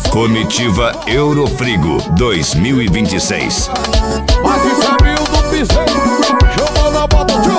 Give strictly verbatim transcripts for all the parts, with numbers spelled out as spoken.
Comitiva Eurofrigo dois mil e vinte e seis. Mas isso é mil do piseiro, chamando a bota de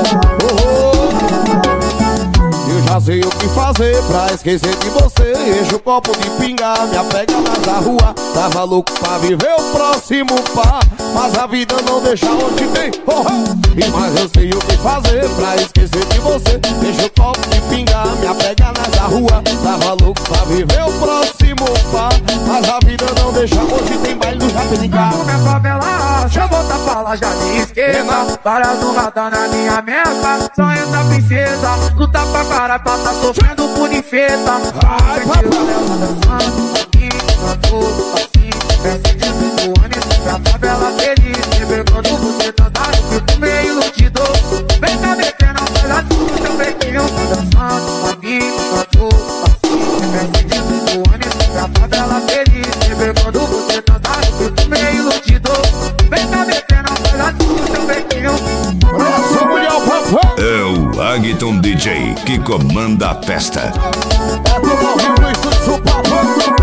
Eu já sei o que fazer pra esquecer de você. Enche o copo de pinga, me apega mais na rua. Tava louco pra viver o próximo par, mas a vida não deixa onde tem. Oh, oh. E mais eu sei o que fazer pra esquecer de você. Enche o copo de pinga, me apega mais na rua. Tava louco pra viver o próximo par, mas a vida não deixa onde tem baile do Japiniká. Vamos minha favela, deixa eu voltar pra lá, já me esqueça. Para do radar na minha meta, sonho da princesa. Luta pra caralho pra tá sofrendo punifeta. Ai, papai. Dançando, aqui, cantou, assim. Peço desculpa, pra favela feliz. Me perguntando você tá dando, fico meio iludido. Vem cá metendo a olhada do teu peitinho. Dançando, aqui, cantou, assim. Peço desculpa, pra favela feliz. Me perguntando você tá dando, fico meio iludido. Vem cá metendo a olhada do teu peitinho. Essa mulher, papai. É o Agton D J que comanda a festa. É tudo ao vivo no estúdio, papai.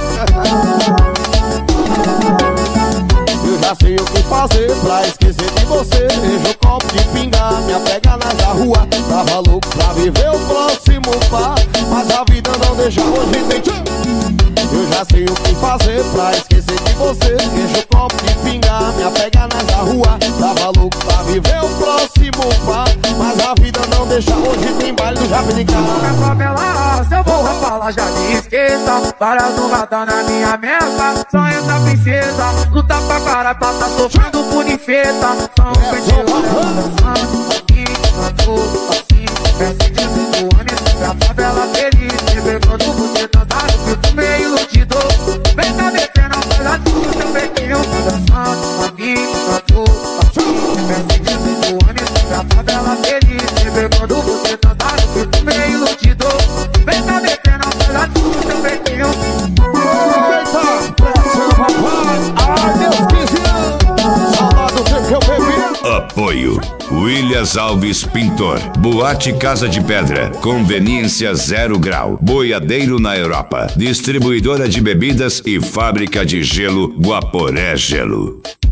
Eu já sei o que fazer pra esquecer de você. Enche o copo de pinga, me apega nas da rua. Tava louco pra viver o próximo par, mas a vida não deixa hoje tem. Eu já sei o que fazer pra esquecer de você. Enche o copo de pinga, me apega nas da rua. Tava louco pra viver o próximo par, mas a vida não deixa hoje tem baile do Japiniká. Minha favela, se eu voltar pra lá, já me esqueça. Para do radar na minha meta, sonho da princesa. Luta pra caralho pra tá sofrendo punifeta. São pedidos dançando, aqui, cantou, assim. Peço desculpa, pra favela feliz. Me perguntando você tá dando, fico meio iludido. Vem cá metendo a olhada do teu peitinho. Dançando, aqui, cantou, assim. Peço desculpa, pra favela feliz. Me perguntando você tá dando, fico meio iludido. Vem cá metendo a olhada do teu peitinho. Eita, pressão, papai. Ai, meus quinze anos, saudade do tempo que eu bebi. Apoio Williams Alves Pintor, Boate Casa de Pedra, Conveniência Zero Grau, Boiadeiro na Europa, Distribuidora de Bebidas e Fábrica de Gelo Guaporé Gelo.